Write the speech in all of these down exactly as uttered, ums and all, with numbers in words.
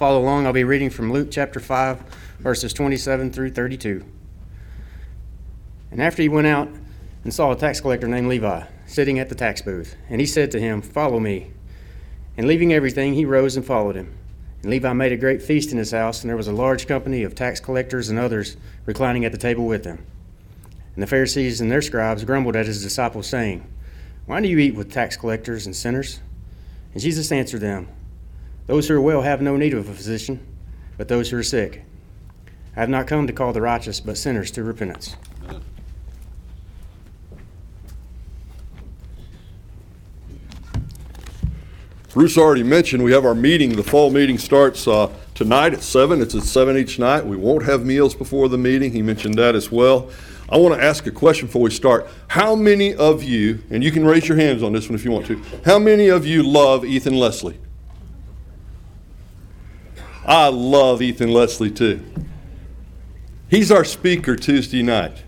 follow along. I'll be reading from Luke chapter five, verses twenty-seven through thirty-two. And after he went out and saw a tax collector named Levi sitting at the tax booth, and he said to him, "Follow me." And leaving everything, he rose and followed him. And Levi made a great feast in his house, and there was a large company of tax collectors and others reclining at the table with him. And the Pharisees and their scribes grumbled at his disciples, saying, "Why do you eat with tax collectors and sinners?" And Jesus answered them, "Those who are well have no need of a physician, but those who are sick. I have not come to call the righteous, but sinners to repentance." Bruce already mentioned we have our meeting. The fall meeting starts uh, tonight at seven. It's at seven each night. We won't have meals before the meeting. He mentioned that as well. I want to ask a question before we start. How many of you, and you can raise your hands on this one if you want to, how many of you love Ethan Leslie? I love Ethan Leslie too. He's our speaker Tuesday night.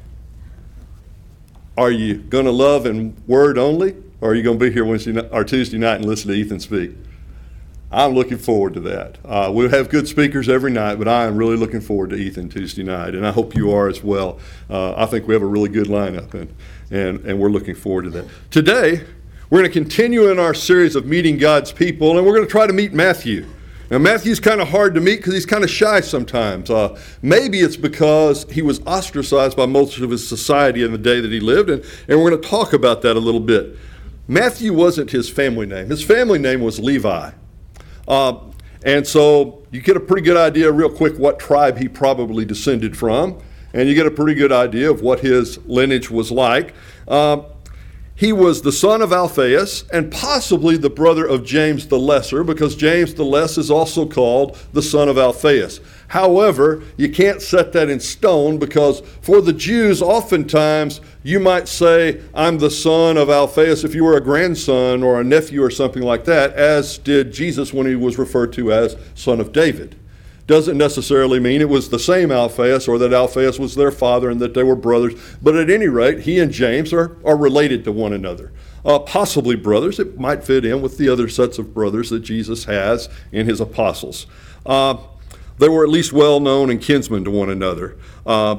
Are you going to love in word only? Or are you going to be here Wednesday night, or Tuesday night and listen to Ethan speak? I'm looking forward to that. Uh, we'll have good speakers every night, but I am really looking forward to Ethan Tuesday night, and I hope you are as well. Uh, I think we have a really good lineup, and, and, and we're looking forward to that. Today, we're going to continue in our series of meeting God's people, and we're going to try to meet Matthew. Now, Matthew's kind of hard to meet because he's kind of shy sometimes. Uh, maybe it's because he was ostracized by most of his society in the day that he lived, and, and we're going to talk about that a little bit. Matthew wasn't his family name. His family name was Levi. Uh, and so you get a pretty good idea real quick what tribe he probably descended from, and you get a pretty good idea of what his lineage was like. Uh, he was the son of Alphaeus and possibly the brother of James the Lesser, because James the Less is also called the son of Alphaeus. However, you can't set that in stone because for the Jews, oftentimes you might say, "I'm the son of Alphaeus" if you were a grandson or a nephew or something like that, as did Jesus when he was referred to as son of David. Doesn't necessarily mean it was the same Alphaeus or that Alphaeus was their father and that they were brothers, but at any rate, he and James are, are related to one another. Uh, possibly brothers. It might fit in with the other sets of brothers that Jesus has in his apostles. Uh, They were at least well known and kinsmen to one another. Uh,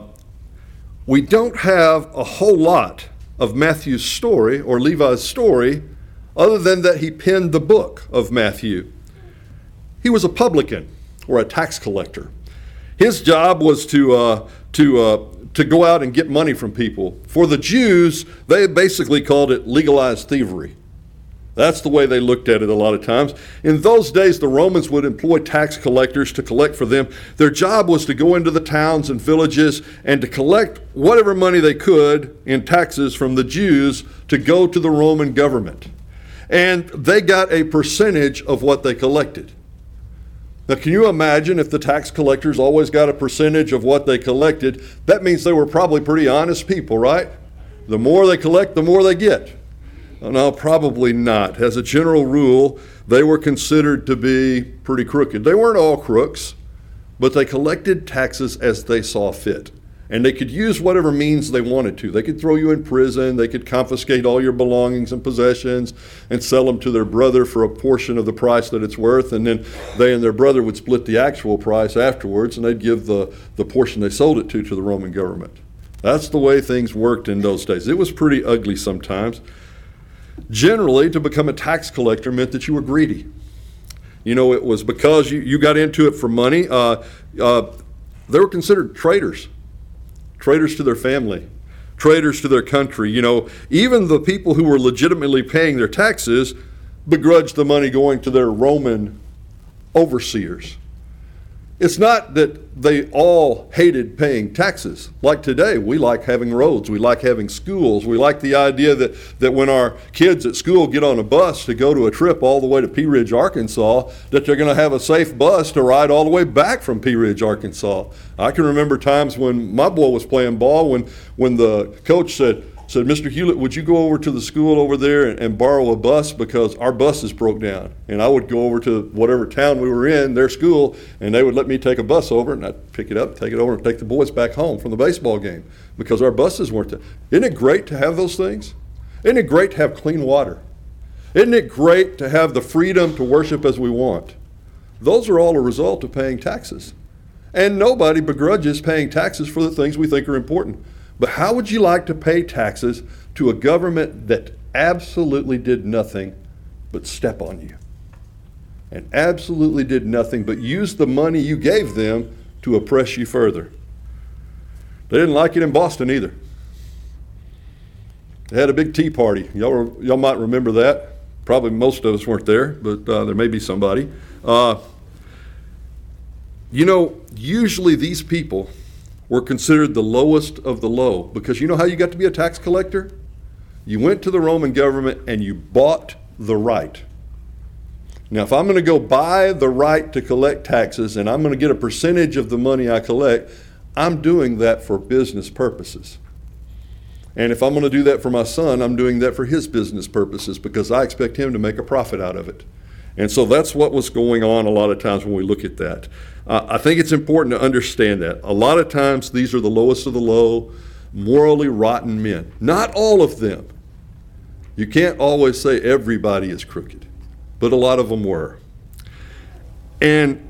we don't have a whole lot of Matthew's story or Levi's story other than that he penned the book of Matthew. He was a publican or a tax collector. His job was to uh, to uh, to go out and get money from people. For the Jews, they basically called it legalized thievery. That's the way they looked at it a lot of times. In those days, the Romans would employ tax collectors to collect for them. Their job was to go into the towns and villages and to collect whatever money they could in taxes from the Jews to go to the Roman government. And they got a percentage of what they collected. Now, can you imagine if the tax collectors always got a percentage of what they collected? That means they were probably pretty honest people, right? The more they collect, the more they get. No, probably not. As a general rule, they were considered to be pretty crooked. They weren't all crooks, but they collected taxes as they saw fit. And they could use whatever means they wanted to. They could throw you in prison. They could confiscate all your belongings and possessions and sell them to their brother for a portion of the price that it's worth. And then they and their brother would split the actual price afterwards, and they'd give the, the portion they sold it to to the Roman government. That's the way things worked in those days. It was pretty ugly sometimes. Generally, to become a tax collector meant that you were greedy. You know, it was because you, you got into it for money. Uh, uh, they were considered traitors. Traitors to their family. Traitors to their country. You know, even the people who were legitimately paying their taxes begrudged the money going to their Roman overseers. It's not that they all hated paying taxes. Like today, we like having roads, we like having schools, we like the idea that, that when our kids at school get on a bus to go to a trip all the way to Pea Ridge, Arkansas, that they're going to have a safe bus to ride all the way back from Pea Ridge, Arkansas. I can remember times when my boy was playing ball when, when the coach said, said, "Mister Hewlett, would you go over to the school over there and, and borrow a bus because our buses broke down?" And I would go over to whatever town we were in, their school, and they would let me take a bus over, and I'd pick it up, take it over, and take the boys back home from the baseball game because our buses weren't there. Isn't it great to have those things? Isn't it great to have clean water? Isn't it great to have the freedom to worship as we want? Those are all a result of paying taxes. And nobody begrudges paying taxes for the things we think are important. But how would you like to pay taxes to a government that absolutely did nothing but step on you? And absolutely did nothing but use the money you gave them to oppress you further. They didn't like it in Boston either. They had a big tea party. Y'all, y'all might remember that. Probably most of us weren't there, but uh, there may be somebody. Uh, you know, usually these people were considered the lowest of the low, because you know how you got to be a tax collector? You went to the Roman government and you bought the right. Now, if I'm going to go buy the right to collect taxes and I'm going to get a percentage of the money I collect, I'm doing that for business purposes. And if I'm going to do that for my son, I'm doing that for his business purposes, because I expect him to make a profit out of it. And so that's what was going on a lot of times when we look at that. Uh, I think it's important to understand that. A lot of times these are the lowest of the low, morally rotten men. Not all of them. You can't always say everybody is crooked, but a lot of them were. And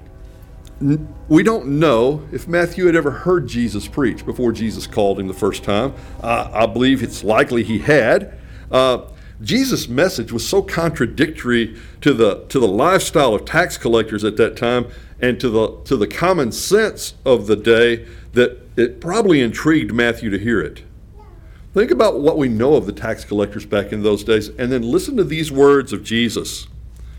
n- we don't know if Matthew had ever heard Jesus preach before Jesus called him the first time. Uh, I believe it's likely he had. Uh, Jesus' message was so contradictory to the to the lifestyle of tax collectors at that time and to the to the common sense of the day that it probably intrigued Matthew to hear it. Think about what we know of the tax collectors back in those days, and then listen to these words of Jesus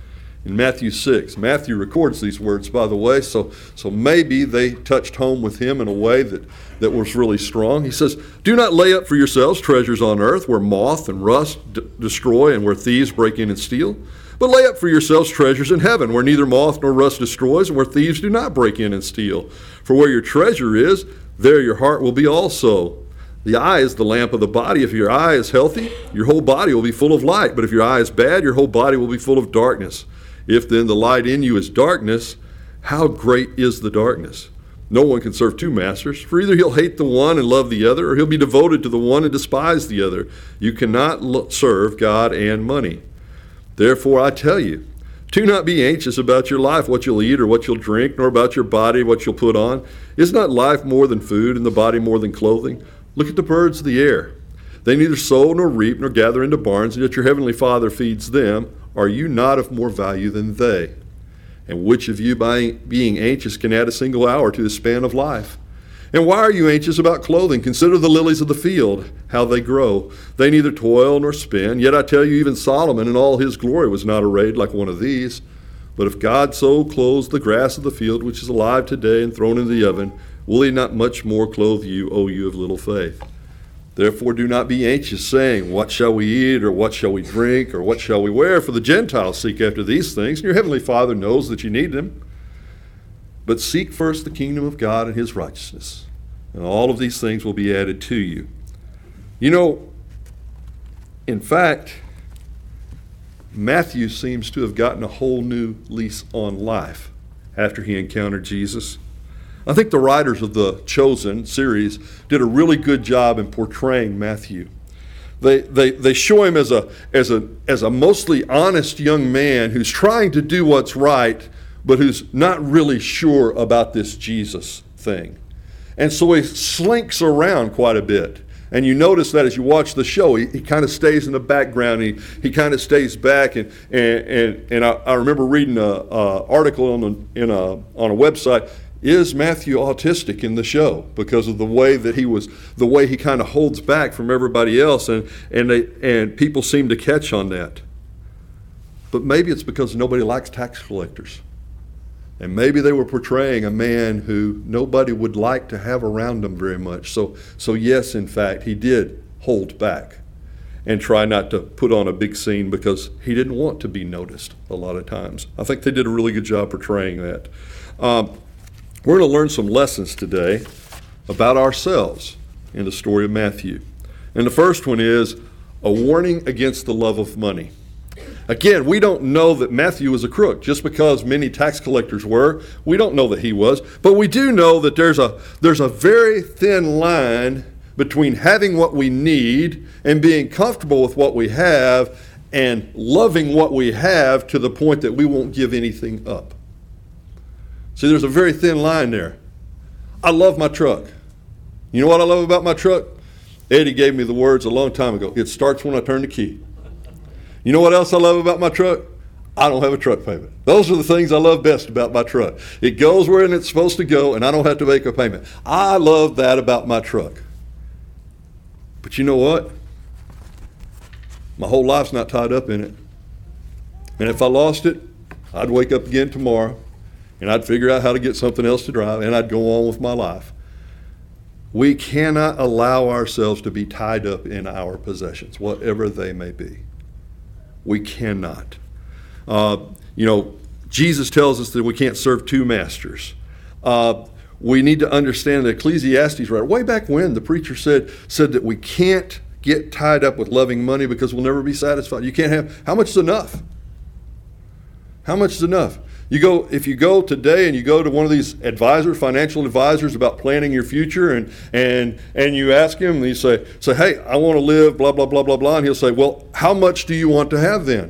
in Matthew six. Matthew records these words, by the way, so, so maybe they touched home with him in a way that, that was really strong. He says, "Do not lay up for yourselves treasures on earth where moth and rust d- destroy and where thieves break in and steal. But lay up for yourselves treasures in heaven where neither moth nor rust destroys and where thieves do not break in and steal. For where your treasure is, there your heart will be also. The eye is the lamp of the body. If your eye is healthy, your whole body will be full of light. But if your eye is bad, your whole body will be full of darkness. If then the light in you is darkness, how great is the darkness? No one can serve two masters, for either he'll hate the one and love the other, or he'll be devoted to the one and despise the other. You cannot lo- serve God and money. Therefore I tell you, do not be anxious about your life, what you'll eat or what you'll drink, nor about your body, what you'll put on. Is not life more than food, and the body more than clothing? Look at the birds of the air. They neither sow nor reap nor gather into barns, and yet your heavenly Father feeds them. Are you not of more value than they? And which of you, by being anxious, can add a single hour to his span of life? And why are you anxious about clothing? Consider the lilies of the field, how they grow. They neither toil nor spin. Yet I tell you, even Solomon in all his glory was not arrayed like one of these. But if God so clothes the grass of the field, which is alive today and thrown into the oven, will he not much more clothe you, O you of little faith? Therefore do not be anxious, saying, what shall we eat, or what shall we drink, or what shall we wear? For the Gentiles seek after these things, and your heavenly Father knows that you need them. But seek first the kingdom of God and his righteousness, and all of these things will be added to you. You know, in fact, Matthew seems to have gotten a whole new lease on life after he encountered Jesus. I think the writers of the Chosen series did a really good job in portraying Matthew. They, they, they show him as a, as, a, as a mostly honest young man who's trying to do what's right, but who's not really sure about this Jesus thing. And so he slinks around quite a bit. And you notice that as you watch the show, he, he kind of stays in the background. He, he kind of stays back. And, and, and, and I, I remember reading an article on a, in a, on a website, is Matthew autistic in the show? Because of the way that he was, the way he kind of holds back from everybody else. And, and, they, and people seem to catch on that. But maybe it's because nobody likes tax collectors. And maybe they were portraying a man who nobody would like to have around them very much. So, so yes, in fact, he did hold back and try not to put on a big scene because he didn't want to be noticed a lot of times. I think they did a really good job portraying that. Um, we're going to learn some lessons today about ourselves in the story of Matthew. And the first one is a warning against the love of money. Again, we don't know that Matthew was a crook. Just because many tax collectors were, we don't know that he was. But we do know that there's a, there's a very thin line between having what we need and being comfortable with what we have and loving what we have to the point that we won't give anything up. See, there's a very thin line there. I love my truck. You know what I love about my truck? Eddie gave me the words a long time ago. It starts when I turn the key. You know what else I love about my truck? I don't have a truck payment. Those are the things I love best about my truck. It goes where it's supposed to go, and I don't have to make a payment. I love that about my truck. But you know what? My whole life's not tied up in it. And if I lost it, I'd wake up again tomorrow, and I'd figure out how to get something else to drive, and I'd go on with my life. We cannot allow ourselves to be tied up in our possessions, whatever they may be. We cannot. Uh, you know, Jesus tells us that we can't serve two masters. Uh, we need to understand that Ecclesiastes, right, way back when the preacher said, said that we can't get tied up with loving money because we'll never be satisfied. You can't have, how much is enough? How much is enough? You go, if you go today and you go to one of these advisors, financial advisors about planning your future, and and and you ask him, and you say, say, hey, I want to live, blah, blah, blah, blah, blah, and he'll say, well, how much do you want to have then?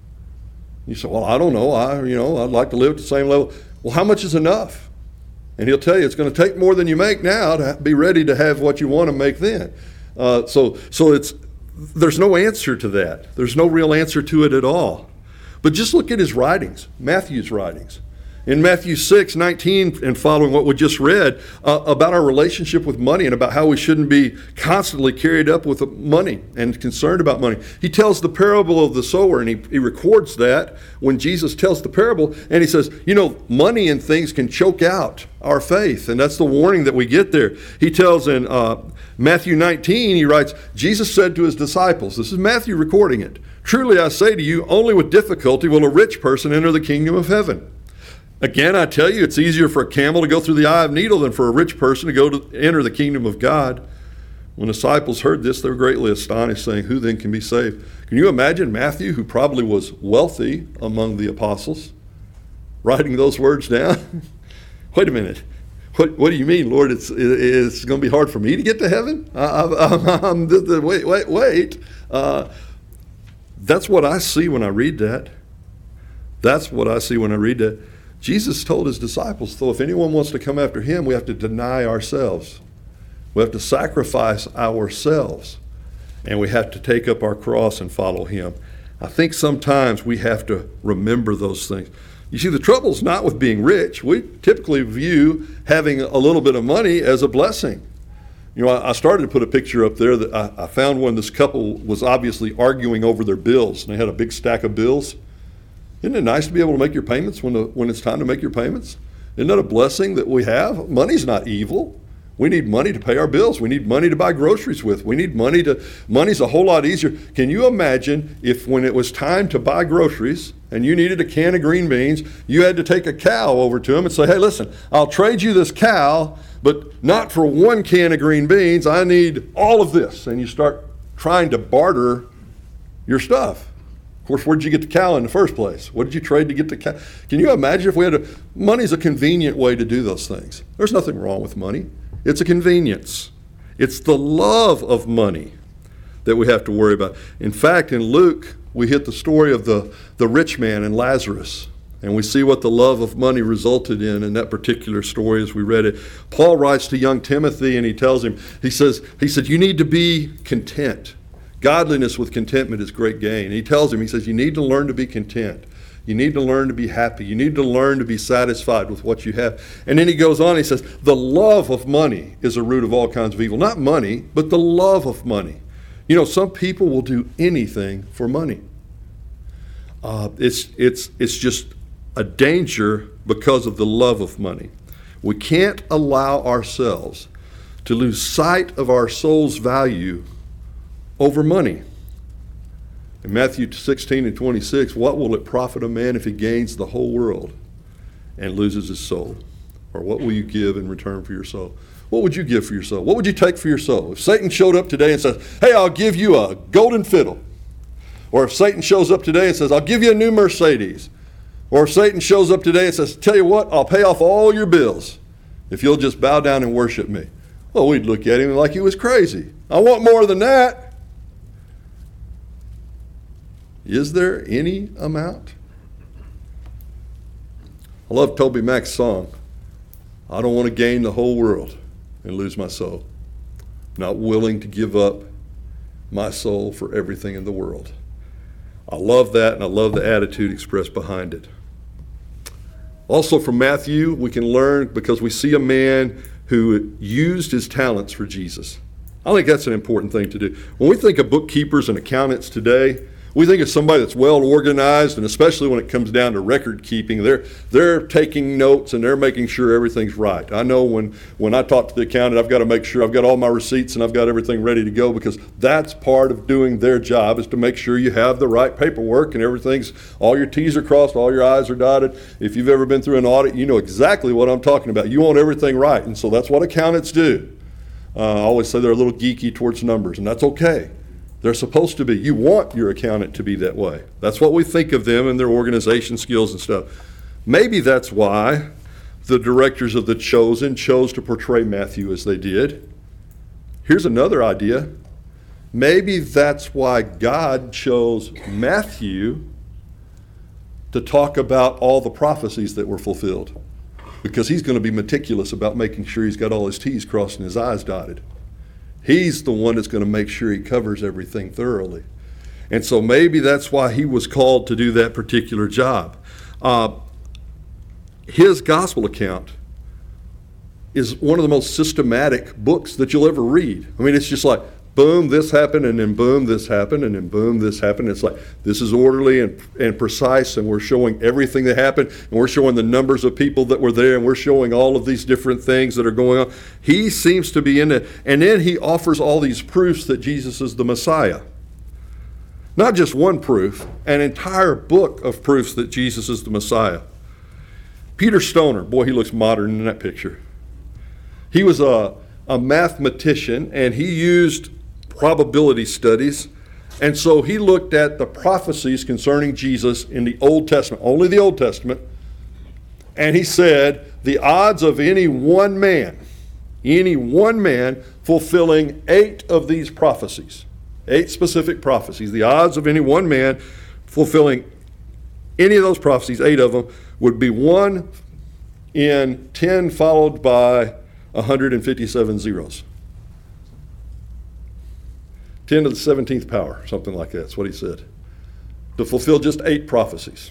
You say, well, I don't know. I, you know, I'd like to live at the same level. Well, how much is enough? And he'll tell you it's going to take more than you make now to be ready to have what you want to make then. Uh, so, so it's there's no answer to that. There's no real answer to it at all. But just look at his writings, Matthew's writings. In Matthew six nineteen and following what we just read uh, about our relationship with money and about how we shouldn't be constantly carried up with money and concerned about money. He tells the parable of the sower, and he, he records that when Jesus tells the parable, and he says, you know, money and things can choke out our faith, and that's the warning that we get there. He tells in uh, Matthew nineteen, he writes, Jesus said to his disciples, this is Matthew recording it, truly I say to you, only with difficulty will a rich person enter the kingdom of heaven. Again, I tell you, it's easier for a camel to go through the eye of a needle than for a rich person to go to enter the kingdom of God. When the disciples heard this, they were greatly astonished, saying, who then can be saved? Can you imagine Matthew, who probably was wealthy among the apostles, writing those words down? Wait a minute. What, what do you mean, Lord? It's it's going to be hard for me to get to heaven? I, I, I'm, the, the, wait, wait, wait. Uh, that's what I see when I read that. That's what I see when I read that. Jesus told his disciples, though, if anyone wants to come after him, we have to deny ourselves. We have to sacrifice ourselves. And we have to take up our cross and follow him. I think sometimes we have to remember those things. You see, the trouble's not with being rich. We typically view having a little bit of money as a blessing. You know, I, I started to put a picture up there that I, I found when this couple was obviously arguing over their bills. And they had a big stack of bills. Isn't it nice to be able to make your payments when the, when it's time to make your payments? Isn't that a blessing that we have? Money's not evil. We need money to pay our bills. We need money to buy groceries with. We need money to, money's a whole lot easier. Can you imagine if when it was time to buy groceries and you needed a can of green beans, you had to take a cow over to them and say, hey, listen, I'll trade you this cow, but not for one can of green beans. I need all of this. And you start trying to barter your stuff. Of course, where did you get the cow in the first place? What did you trade to get the cow? Can you imagine if we had a, money's a convenient way to do those things. There's nothing wrong with money. It's a convenience. It's the love of money that we have to worry about. In fact, in Luke, we hit the story of the, the rich man and Lazarus, and we see what the love of money resulted in in that particular story as we read it. Paul writes to young Timothy, and he tells him, he says, he said, you need to be content. Godliness with contentment is great gain. And he tells him, he says, you need to learn to be content. You need to learn to be happy. You need to learn to be satisfied with what you have. And then he goes on, he says, the love of money is a root of all kinds of evil. Not money, but the love of money. You know, some people will do anything for money. Uh, it's, it's, it's just a danger because of the love of money. We can't allow ourselves to lose sight of our soul's value over money. In Matthew sixteen and twenty-six, what will it profit a man if he gains the whole world and loses his soul? Or what will you give in return for your soul? What would you give for your soul? What would you take for your soul? If Satan showed up today and says, hey, I'll give you a golden fiddle. Or if Satan shows up today and says, I'll give you a new Mercedes. Or if Satan shows up today and says, tell you what, I'll pay off all your bills if you'll just bow down and worship me. Well, we'd look at him like he was crazy. I want more than that. Is there any amount? I love Toby Mac's song, I don't want to gain the whole world and lose my soul. Not willing to give up my soul for everything in the world. I love that, and I love the attitude expressed behind it. Also from Matthew, we can learn because we see a man who used his talents for Jesus. I think that's an important thing to do. When we think of bookkeepers and accountants today, we think of somebody that's well organized, and especially when it comes down to record keeping, they're they're taking notes and they're making sure everything's right. I know when, when I talk to the accountant, I've got to make sure I've got all my receipts and I've got everything ready to go, because that's part of doing their job, is to make sure you have the right paperwork and everything's, all your T's are crossed, all your I's are dotted. If you've ever been through an audit, you know exactly what I'm talking about. You want everything right, and so that's what accountants do. Uh, I always say they're a little geeky towards numbers, and that's okay. They're supposed to be. You want your accountant to be that way. That's what we think of them and their organization skills and stuff. Maybe that's why the directors of The Chosen chose to portray Matthew as they did. Here's another idea. Maybe that's why God chose Matthew to talk about all the prophecies that were fulfilled, because he's going to be meticulous about making sure he's got all his T's crossed and his I's dotted. He's the one that's going to make sure he covers everything thoroughly. And so maybe that's why he was called to do that particular job. Uh, his gospel account is one of the most systematic books that you'll ever read. I mean, it's just like, boom, this happened, and then boom, this happened, and then boom, this happened. It's like, this is orderly and, and precise, and we're showing everything that happened, and we're showing the numbers of people that were there, and we're showing all of these different things that are going on. He seems to be in it. And then he offers all these proofs that Jesus is the Messiah. Not just one proof, an entire book of proofs that Jesus is the Messiah. Peter Stoner, boy, he looks modern in that picture. He was a, a mathematician, and he used probability studies. And so he looked at the prophecies concerning Jesus in the Old Testament, only the Old Testament, and he said the odds of any one man, any one man fulfilling eight of these prophecies, eight specific prophecies, the odds of any one man fulfilling any of those prophecies, eight of them, would be one in ten followed by one hundred fifty-seven zeros. ten to the seventeenth power, something like that. That's what he said. To fulfill just eight prophecies.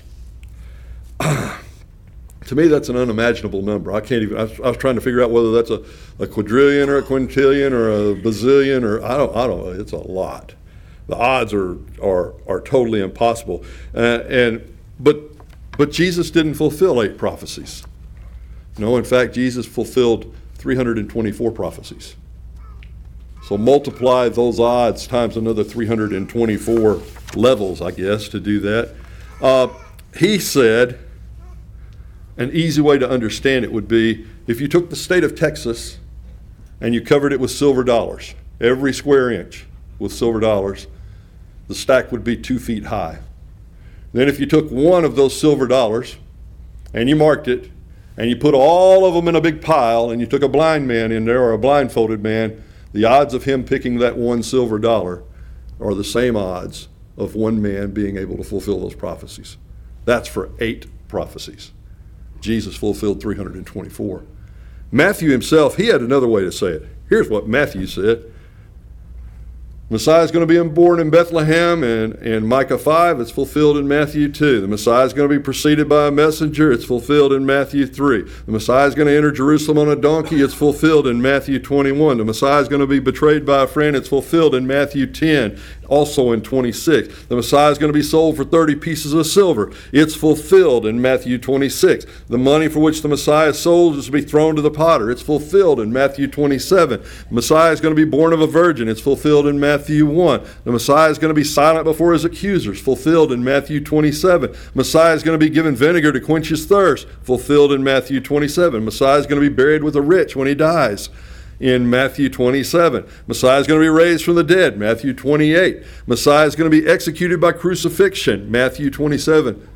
To me, that's an unimaginable number. I can't even, I was, I was trying to figure out whether that's a, a quadrillion or a quintillion or a bazillion, or I don't, I don't know. It's a lot. The odds are are are totally impossible. Uh, and but but Jesus didn't fulfill eight prophecies. No, in fact, Jesus fulfilled three hundred twenty-four prophecies. So multiply those odds times another three hundred twenty-four levels, I guess, to do that. Uh, he said, an easy way to understand it would be if you took the state of Texas and you covered it with silver dollars, every square inch with silver dollars, the stack would be two feet high. Then if you took one of those silver dollars and you marked it, and you put all of them in a big pile, and you took a blind man in there or a blindfolded man, the odds of him picking that one silver dollar are the same odds of one man being able to fulfill those prophecies. That's for eight prophecies. Jesus fulfilled three hundred twenty-four. Matthew himself, he had another way to say it. Here's what Matthew said. Messiah is going to be born in Bethlehem, and in Micah five, it's fulfilled in Matthew two. The Messiah is going to be preceded by a messenger, it's fulfilled in Matthew three. The Messiah is going to enter Jerusalem on a donkey, it's fulfilled in Matthew twenty-one. The Messiah is going to be betrayed by a friend, it's fulfilled in Matthew ten, also in twenty-six. The Messiah is going to be sold for thirty pieces of silver, it's fulfilled in Matthew twenty-six. The money for which the Messiah is sold is to be thrown to the potter, it's fulfilled in Matthew twenty-seven. The Messiah is going to be born of a virgin, it's fulfilled in Matthew Matthew one. The Messiah is going to be silent before his accusers, fulfilled in Matthew twenty-seven. Messiah is going to be given vinegar to quench his thirst, fulfilled in Matthew twenty-seven. Messiah is going to be buried with the rich when he dies, in Matthew twenty-seven. Messiah is going to be raised from the dead, Matthew twenty-eight. Messiah is going to be executed by crucifixion, Matthew twenty-seven.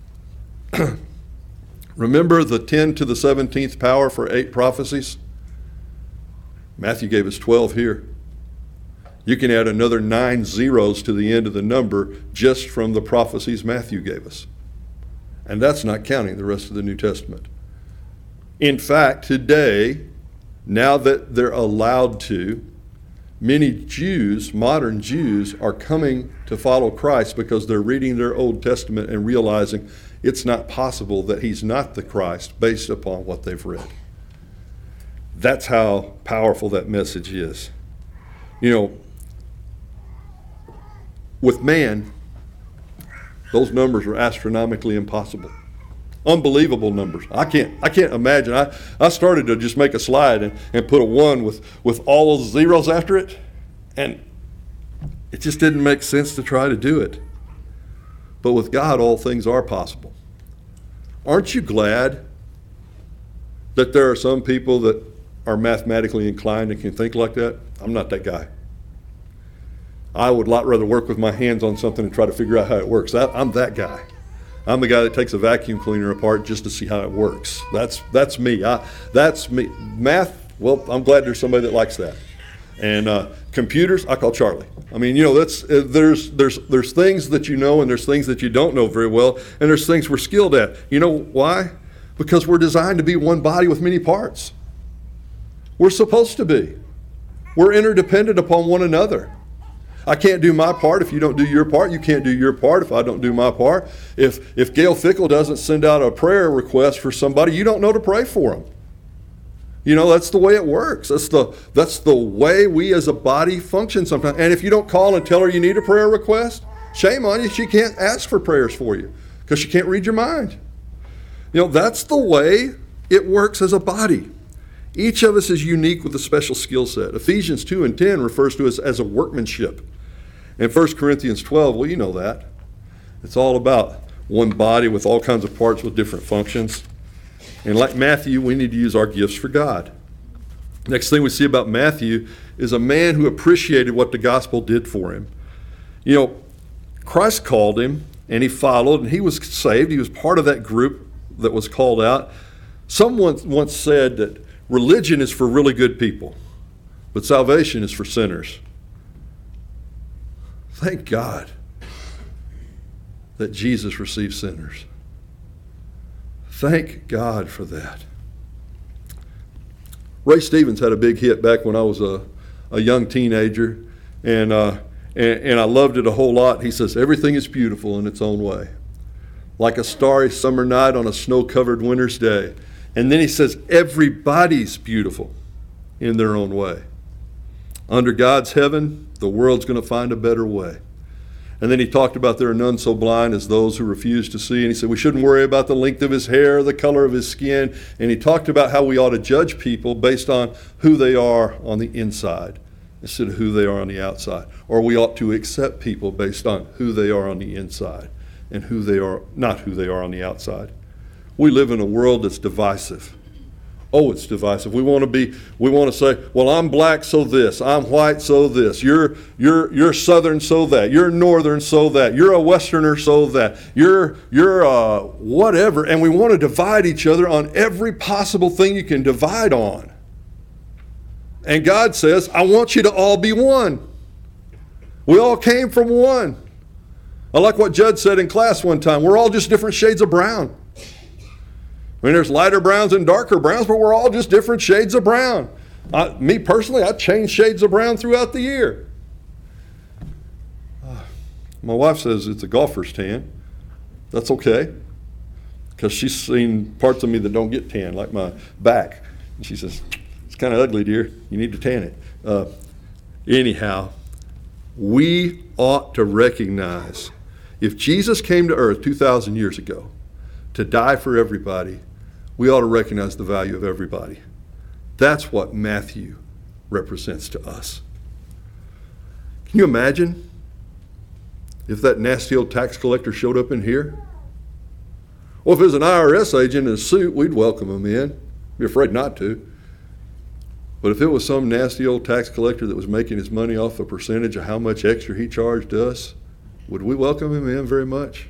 Remember the ten to the seventeenth power for eight prophecies? Matthew gave us twelve here. You can add another nine zeros to the end of the number just from the prophecies Matthew gave us. And that's not counting the rest of the New Testament. In fact, today, now that they're allowed to, many Jews, modern Jews, are coming to follow Christ because they're reading their Old Testament and realizing it's not possible that he's not the Christ based upon what they've read. That's how powerful that message is. You know, with man, those numbers are astronomically impossible. Unbelievable numbers. I can't I can't imagine. I, I started to just make a slide and, and put a one with, with all those zeros after it, and it just didn't make sense to try to do it. But with God, all things are possible. Aren't you glad that there are some people that are mathematically inclined and can think like that? I'm not that guy. I would a lot rather work with my hands on something and try to figure out how it works. I, I'm that guy. I'm the guy that takes a vacuum cleaner apart just to see how it works. That's that's me. I, that's me. Math, well, I'm glad there's somebody that likes that. And uh, computers, I call Charlie. I mean, you know, that's uh, there's there's there's things that you know and there's things that you don't know very well, and there's things we're skilled at. You know why? Because we're designed to be one body with many parts. We're supposed to be. We're interdependent upon one another. I can't do my part if you don't do your part. You can't do your part if I don't do my part. If if Gail Fickle doesn't send out a prayer request for somebody, you don't know to pray for them. You know, that's the way it works. That's the that's the way we as a body function sometimes. And if you don't call and tell her you need a prayer request, shame on you. She can't ask for prayers for you because she can't read your mind. You know, that's the way it works as a body. Each of us is unique with a special skill set. Ephesians two and ten refers to us as a workmanship. And First Corinthians twelve, well, you know that. It's all about one body with all kinds of parts with different functions. And like Matthew, we need to use our gifts for God. Next thing we see about Matthew is a man who appreciated what the gospel did for him. You know, Christ called him, and he followed, and he was saved. He was part of that group that was called out. Someone once said that religion is for really good people, but salvation is for sinners. Thank God that Jesus received sinners. Thank God for that. Ray Stevens had a big hit back when I was a, a young teenager, and, uh, and and I loved it a whole lot. He says, everything is beautiful in its own way, like a starry summer night on a snow-covered winter's day. And then he says, everybody's beautiful in their own way. Under God's heaven, the world's going to find a better way. And then he talked about there are none so blind as those who refuse to see. And he said we shouldn't worry about the length of his hair, the color of his skin. And he talked about how we ought to judge people based on who they are on the inside instead of who they are on the outside. Or we ought to accept people based on who they are on the inside and who they are, not who they are on the outside. We live in a world that's divisive. Oh, it's divisive. We want to be, we want to say, well, I'm black, so this. I'm white, so this. You're you're you're Southern, so that. You're Northern, so that. You're a Westerner, so that. You're you're uh, whatever. And we want to divide each other on every possible thing you can divide on. And God says, I want you to all be one. We all came from one. I like what Judd said in class one time. We're all just different shades of brown. I mean, there's lighter browns and darker browns, but we're all just different shades of brown. I, me personally, I change shades of brown throughout the year. Uh, my wife says it's a golfer's tan. That's okay, because she's seen parts of me that don't get tan, like my back. And she says, it's kind of ugly, dear. You need to tan it. Uh, anyhow, we ought to recognize if Jesus came to earth two thousand years ago to die for everybody, we ought to recognize the value of everybody. That's what Matthew represents to us. Can you imagine if that nasty old tax collector showed up in here? Well, if it was an I R S agent in a suit, we'd welcome him in. Be afraid not to. But if it was some nasty old tax collector that was making his money off a percentage of how much extra he charged us, would we welcome him in very much?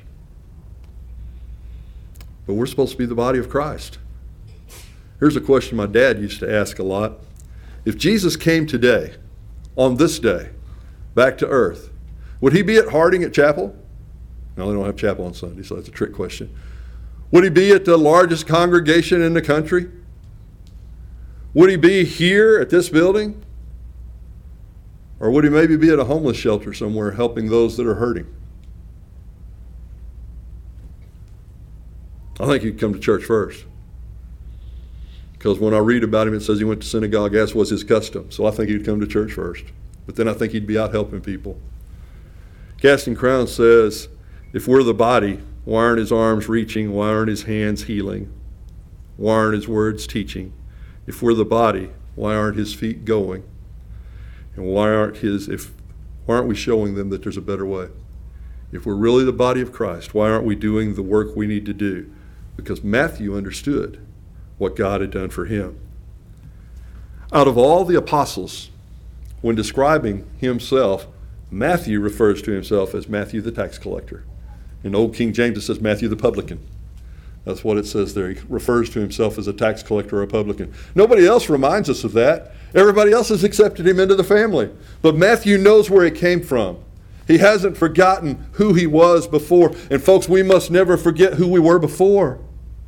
But we're supposed to be the body of Christ. Here's a question my dad used to ask a lot. If Jesus came today, on this day, back to earth, would he be at Harding at chapel? No, they don't have chapel on Sunday, so that's a trick question. Would he be at the largest congregation in the country? Would he be here at this building? Or would he maybe be at a homeless shelter somewhere helping those that are hurting? I think he'd come to church first. Because when I read about him, it says he went to synagogue, as was his custom. So I think he'd come to church first. But then I think he'd be out helping people. Casting Crowns says, if we're the body, why aren't his arms reaching? Why aren't his hands healing? Why aren't his words teaching? If we're the body, why aren't his feet going? And why aren't his, if, why aren't we showing them that there's a better way? If we're really the body of Christ, why aren't we doing the work we need to do? Because Matthew understood what God had done for him. Out of all the apostles, when describing himself, Matthew refers to himself as Matthew the tax collector. In Old King James it says Matthew the publican. That's what it says there. He refers to himself as a tax collector or a publican. Nobody else reminds us of that. Everybody else has accepted him into the family. But Matthew knows where he came from. He hasn't forgotten who he was before. And folks, we must never forget who we were before.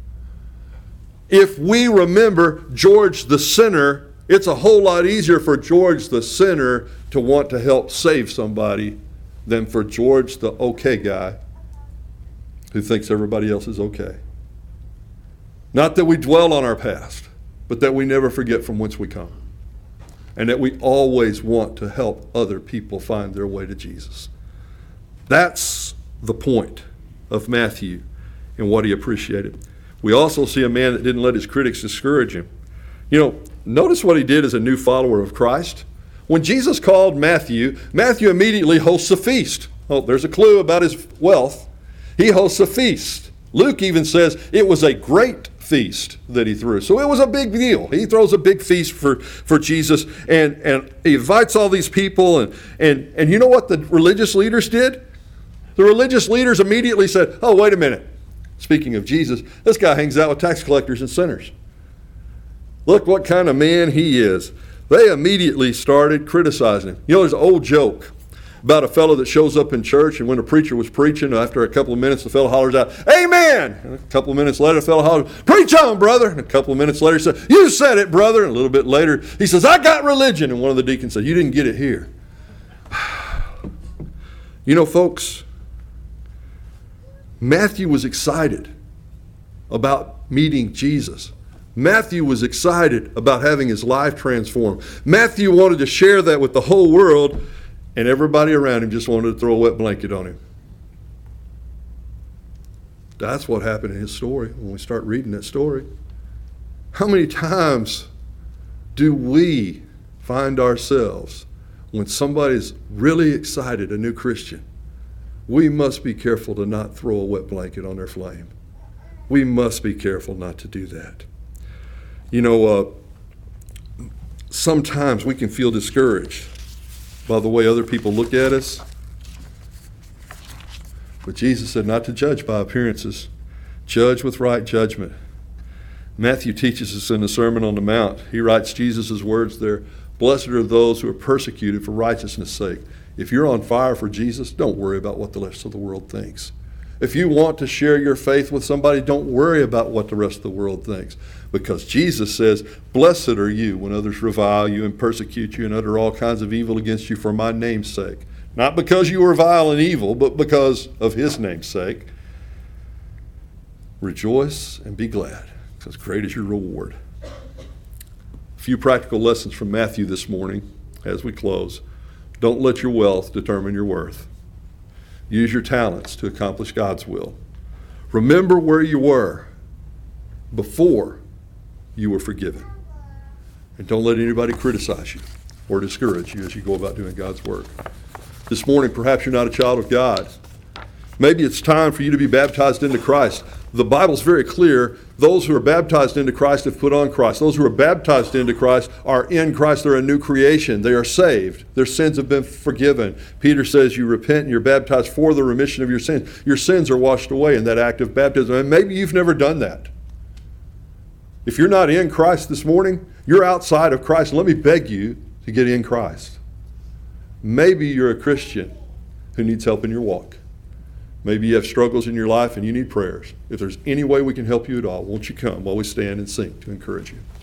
If we remember George the sinner, it's a whole lot easier for George the sinner to want to help save somebody than for George the okay guy who thinks everybody else is okay. Not that we dwell on our past, but that we never forget from whence we come. And that we always want to help other people find their way to Jesus. That's the point of Matthew and what he appreciated. We also see a man that didn't let his critics discourage him. You know, notice what he did as a new follower of Christ. When Jesus called Matthew, Matthew immediately hosts a feast. Oh, there's a clue about his wealth. He hosts a feast. Luke even says it was a great feast that he threw. So it was a big deal. He throws a big feast for, for Jesus, and, and he invites all these people. And, and, and you know what the religious leaders did? The religious leaders immediately said, oh, wait a minute. Speaking of Jesus, this guy hangs out with tax collectors and sinners. Look what kind of man he is. They immediately started criticizing him. You know, there's an old joke about a fellow that shows up in church, and when a preacher was preaching, after a couple of minutes, the fellow hollers out, amen! And a couple of minutes later, the fellow hollers, preach on, brother! And a couple of minutes later, he said, you said it, brother! And a little bit later, he says, I got religion! And one of the deacons said, you didn't get it here. You know, folks, Matthew was excited about meeting Jesus. Matthew was excited about having his life transformed. Matthew wanted to share that with the whole world, and everybody around him just wanted to throw a wet blanket on him. That's what happened in his story when we start reading that story. How many times do we find ourselves when somebody's really excited, a new Christian? We must be careful to not throw a wet blanket on their flame. We must be careful not to do that. You know, uh, sometimes we can feel discouraged by the way other people look at us. But Jesus said not to judge by appearances. Judge with right judgment. Matthew teaches us in the Sermon on the Mount. He writes Jesus' words there. Blessed are those who are persecuted for righteousness' sake. If you're on fire for Jesus, don't worry about what the rest of the world thinks. If you want to share your faith with somebody, don't worry about what the rest of the world thinks. Because Jesus says, blessed are you when others revile you and persecute you and utter all kinds of evil against you for my name's sake. Not because you are vile and evil, but because of his name's sake. Rejoice and be glad, because great is your reward. A few practical lessons from Matthew this morning as we close. Don't let your wealth determine your worth. Use your talents to accomplish God's will. Remember where you were before you were forgiven. And don't let anybody criticize you or discourage you as you go about doing God's work. This morning, perhaps you're not a child of God. Maybe it's time for you to be baptized into Christ. The Bible's very clear. Those who are baptized into Christ have put on Christ. Those who are baptized into Christ are in Christ. They're a new creation. They are saved. Their sins have been forgiven. Peter says you repent and you're baptized for the remission of your sins. Your sins are washed away in that act of baptism. And maybe you've never done that. If you're not in Christ this morning, you're outside of Christ. Let me beg you to get in Christ. Maybe you're a Christian who needs help in your walk. Maybe you have struggles in your life and you need prayers. If there's any way we can help you at all, won't you come while we stand and sing to encourage you?